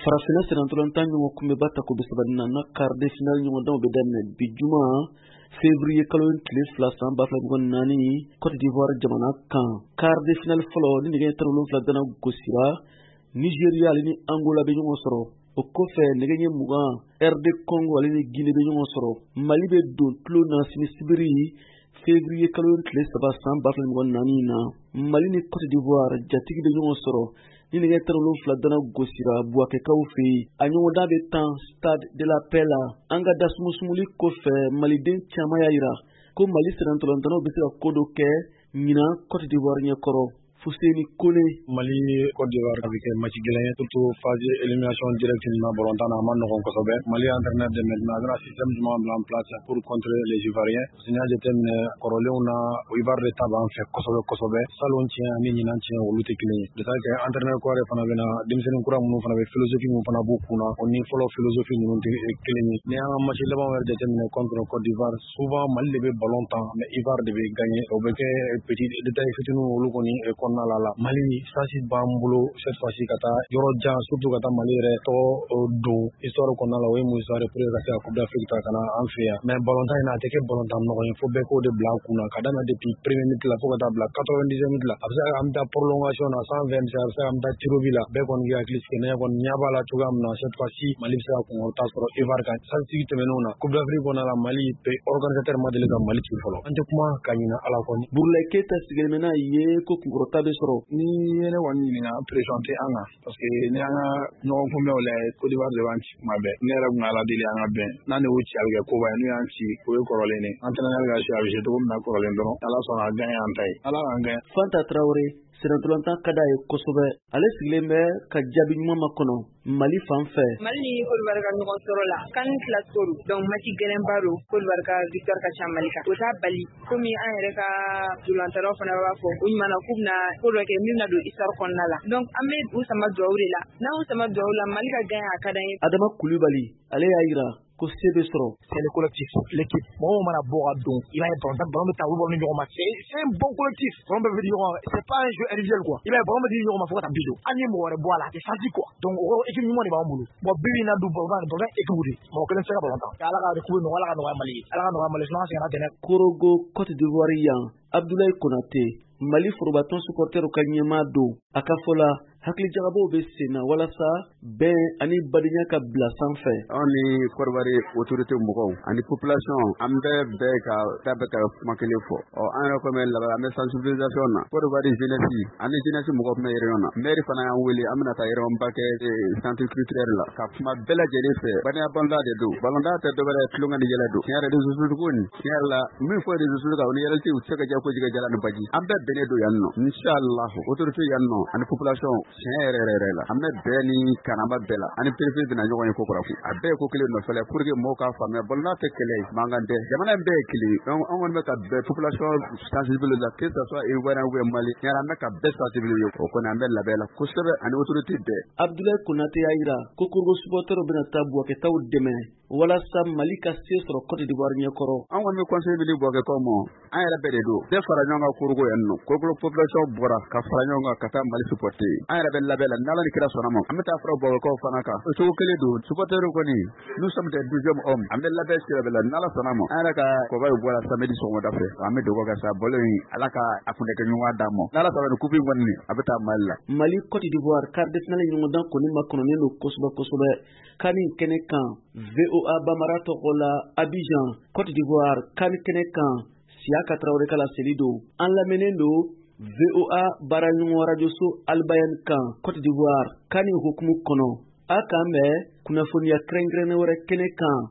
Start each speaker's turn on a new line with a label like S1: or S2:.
S1: Farafina senatolontan ɲɔgɔn kun bɛ ba ta ko bɛ sabali na quart de finale ɲɔgɔndanw bɛ daminɛ bi juma février kalo tile 2 san 2024 Côte d'Ivoire jamana kan. Quart de finale fɔlɔ ni nɛgɛ ɲɛ 17 dana gosira Nigeria ale ni Angola bɛ ɲɔgɔn sɔrɔ. O kɔfɛ nɛgɛ ɲɛ 20 RD Congo ale ni Guinée bɛ ɲɔgɔn sɔrɔ. Mali bɛ don tulo na sini sibiri février kalo tile 3 san 2024 na. Mali ni Côte d'Ivoire jatigi bɛ ɲɔgɔn sɔrɔ ni nɛgɛ 17 dana gosira Buakekaw fɛ yen. A ɲɔgɔndan bɛ tan Stade de la Paix la. An ka dasumusumuli kɔfɛ maliden caman y'a jira ko Mali senatolantanaw bɛ se ka ko dɔ kɛ ɲinan Côte d'Ivoire ɲɛkɔrɔ. Fuseni Kone.
S2: Mali Côte d'Ivoire a bɛ kɛ match gɛlɛn ye surtout phase élimination directe na ballontan na a ma nɔgɔn kosɛbɛ. Mali entraîneur de maintenant a bɛna système jumɛn bila en place pour contrer les Ivoiriens. N'i y'a jateminɛ kɔrɔlenw na Ivoire de ta b'an fɛ kosɛbɛ. Salon tiɲɛ ani ɲinan tiɲɛ olu tɛ kelen ye. De ça que entraîneur kura fana bɛ na denmisɛnnin kura minnu fana bɛ philosophie minnu fana b'u kun na o ni fɔlɔ philosophie ninnu tɛ kelen ye. N'i y'an ka match laban yɛrɛ jateminɛ contre Côte d'Ivoire souvent Mali de bɛ ballon tan mais Ivoire de bɛ gagner. O bɛ kɛ petit détail fitininw olu kɔni kɔnɔna la. Mali chance b'an bolo cette fois-ci ka taa yɔrɔ jan surtout ka taa Mali yɛrɛ tɔgɔ don histoire kɔnɔna la o ye mun histoire pour que ka se ka Coupe d'Afrique ta ka na an fɛ yan. Mais ballontan in a tɛ kɛ ballontan nɔgɔ ye fo bɛɛ k'o de bila a kun na ka daminɛ depuis première minute la fo ka taa bila 90e minute la. A bɛ se ka an bɛ taa prolongation na 120 a bɛ se ka an bɛ taa tiro bi la bɛɛ kɔni k'i hakili sigi ne kɔni ɲɛ b'a la cogoya min na cette fois-ci Mali bɛ se ka kunkɔrɔta sɔrɔ Ivoire kan. Santigi tɛmɛnenw na Coupe d'Afrique kɔnɔna la Mali organisateur ma deli ka Mali ci fɔlɔ. An tɛ kuma ka ɲina Ala kɔni.
S1: Burulayi Keyita sigilen n'a ye ko kunkɔrɔta bɛ sɔrɔ.
S2: Ni ye ne kɔni ɲininka pression tɛ an kan parce que ni an ka ɲɔgɔn kunbɛnw lajɛ Côte d'Ivoire de b'an ci kuma bɛɛ. Ne yɛrɛ kun ala deli an ka bɛn n'an de y'u ci a bɛ kɛ koba ye n'u y'an ci o ye kɔrɔlen de. Entraîneur ka ci a bɛ se cogo min na kɔrɔlen dɔrɔn Ala sɔnna a gagné an ta ye. Ala k'an gagné.
S1: Fanta Traoré senatolantan ka d'a ye kosɛbɛ. Ale sigilen bɛ ka jaabi ɲuman makɔnɔ Mali fan fɛ.
S3: Mali ni Côte d'Ivoire ka ɲɔgɔn sɔrɔ la CAN classico donc match gɛlɛnba don Côte d'Ivoire ka victoire ka ca Mali kan. O t'a bali komi an yɛrɛ ka dolantaraw fana b'a fɔ u ɲumanna k'u bɛna ko dɔ kɛ min bɛna don histoire kɔnɔna la. Donc an bɛ u sama duwawu de la. N'an y'u sama duwawu la Mali ka gagné a ka d'an ye.
S1: Adama Kulibali ale y'a jira ko se bɛ sɔrɔ.
S4: C'est le collectif, l'équipe. Mɔgɔw mana bɔ ka don i b'a ye ballon bɛ taa u bɔ ni ɲɔgɔn ma. C'est un bon collectif. Ballon bɛ di ɲɔgɔn ma. C'est pas un jeu individuel quoi. I b'a ye ballon bɛ di ɲɔgɔn ma fo ka taa bido. An ye mɔgɔ wɛrɛ bɔ a la, c'est facile quoi. Donc o équipe ɲuman de b'an bolo. Bon bibi na du ballon équipe de. Mɔgɔ kelen tɛ se ka ballon ta. Ala ka coupe nɔgɔya Ala ka nɔgɔya Mali ye. Ala ka nɔgɔya Mali sinon an sɛgɛnna tɛnɛ.
S1: Korogo Côte d'Ivoire yan Abdoulaye Konate Mali forobatɔn supporter ka ɲɛmaa don. A ka fɔ la hakilijagabaw bɛ sen na walasa bɛn ani badenya ka bila sanfɛ.
S5: Anw ni Côte d'Ivoire autorité mɔgɔw ani population an bɛɛ ka kuma kelen fɔ. An yɛrɛ kɔmi laban an bɛ sensibilisation na. Côte d'Ivoire jeunesse ani jeunesse mɔgɔw fana réunion na. Maire fana y'an wele an bɛna taa réunion ba kɛ centre culturel la. Ka kuma bɛɛ lajɛlen fɛ. Badenya ballonda de don. Ballonda tɛ dɔwɛrɛ tulonkɛ ni yɛlɛ don. Tiɲɛ yɛrɛ réseaux sociaux ko nin. Tiɲɛ yɛrɛ la min fɔ réseaux sociaux kan o ni réalité u tɛ se ka ja ko jigin jala ni baji. An bɛɛ bɛnnen don yan nɔ. Inshallah autorité yan nɔ ani population tiɲɛ yɛrɛ la. An bɛ bɛɛ ni kanaba bɛɛ la. Ani préfet bɛna ɲɔgɔn ye ko kɔrɔfu. A bɛɛ ko kelen nɔfɛ pour que mɔgɔw k'a faamuya ballonda tɛ kɛlɛ mankan tɛ. Jamana in bɛɛ ye kelen. Donc an kɔni bɛ ka bɛɛ population sensibiliser la que ça soit Ivoirien ou Mali. Tiɲɛ yɛrɛ an bɛ ka bɛɛ sensibiliser o kɔni an bɛ labɛn la kosɛbɛ ani autorité bɛɛ.
S1: Abdoulaye Konate y'a jira ko Korogo supporter bɛna taa Buakekaw dɛmɛ walasa Mali ka se sɔrɔ Côte d'Ivoire ɲɛkɔrɔ.
S5: An kɔni bɛ conseil di Buakekaw ma an yɛrɛ bɛɛ de don. Bɛɛ fara ɲɔgɔn kan Korogo yan nɔ. Korogo population bɔra ka fara ɲɔgɔn kan ka taa Mali supporter. An yɛrɛ bɛ labɛn la n'Ala ni kira sɔnna ma. An bɛ taa fara Buakekaw fana kan. O cogo kelen don supporter kɔni nous sommes des 12e hommes. An bɛ labɛn sira bɛɛ la n'Ala sɔnna ma. An yɛrɛ ka kɔba bɛ bɔra samedi sɔgɔmada fɛ. An bɛ dogo kɛ sa balo in Ala ka a kun kɛ ɲɔgɔn d'a ma. N'Ala sɔnna ni coupe kɔni a bɛ taa Mali la.
S1: Mali Côte d'Ivoire quart de finale ɲɔgɔndan kɔni makɔnɔnen don kosɛbɛ. CAN kɛnɛ kan VOA Bamara tɔgɔ la Abidjan Côte d'Ivoire CAN kɛnɛ kan Siaka Traoré ka laseli don. An lamɛnnen don VOA baaraɲɔgɔn radio so Albayan kan Côte d'Ivoire CAN hukumu kɔnɔ. A k'an bɛn kunnafoniya kɛrɛnkɛrɛnnen wɛrɛ kɛnɛ kan